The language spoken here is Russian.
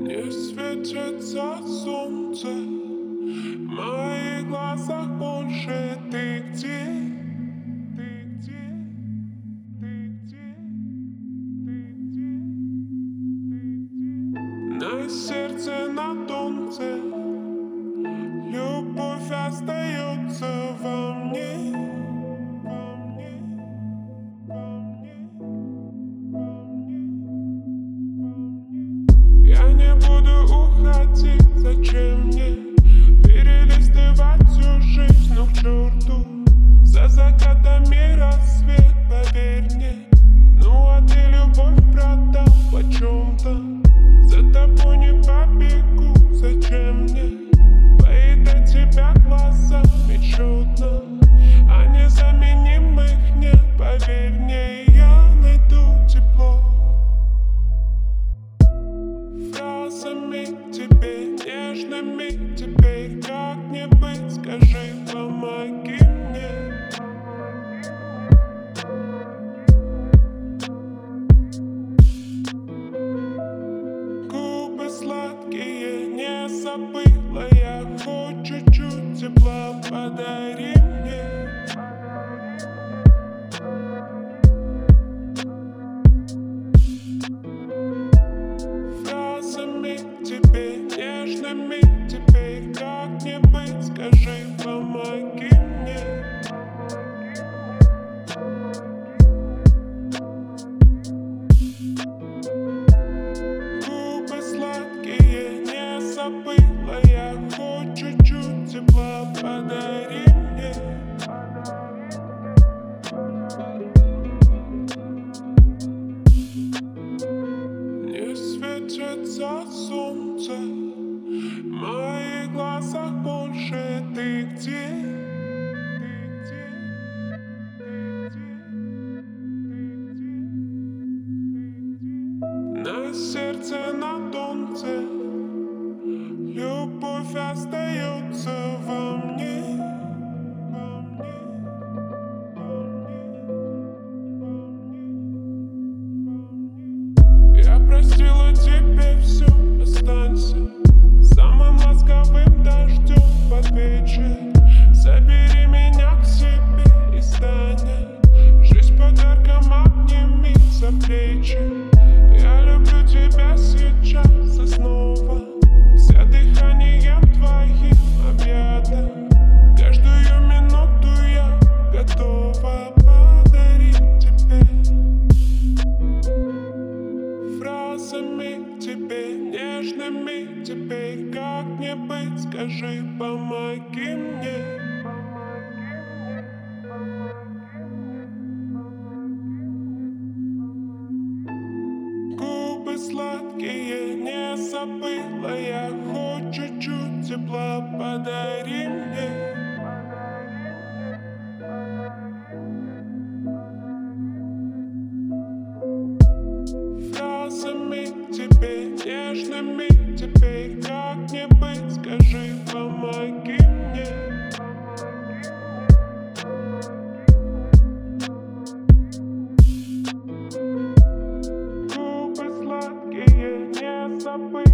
Не светится солнце, в моих глазах больше. Ты где? Ты где? Ты где? Ты где? На сердце на тонце любовь остается во мне. Во мне, во мне, во мне. Я не буду уходить, зачем мне перелистывать всю жизнь, ну к черту. За закатами рассвет, поверь мне. Ну а ты любовь продал почем-то. За тобой не побегу, зачем мне поедать тебя глазами чудно. А незаменимых нет, поверь мне, я найду тепло. Фразами тебе нежными, теперь как мне быть, скажи, помоги мне. Губы сладкие не забыла я, хоть чуть-чуть тепла подари мне. Фразами тебе нежными, теперь как мне быть, скажи, помоги мне. Губы сладкие не забыла я, хоть чуть-чуть тепла подари мне. Не светится солнце, в моих глазах больше. Ты где? Ты где? Ты где? На сердце на тонце любовь остается во мне. Во мне, во мне. Я простила тебе все, останься самым ласковым дождем под вечер. Забери меня к себе и стань жизнь подарком, обними за плечи. Я люблю тебя сейчас и снова, вся дыханием твоим объята. Каждую минуту я готова подарить тебе. Фразами тебе нежными, теперь как мне быть, скажи, помоги мне. Губы сладкие не забыла я, хоть чуть-чуть тепла подари мне. Фразами тебе нежными, теперь как мне быть, скажи, помоги мне. Губы сладкие не забыла.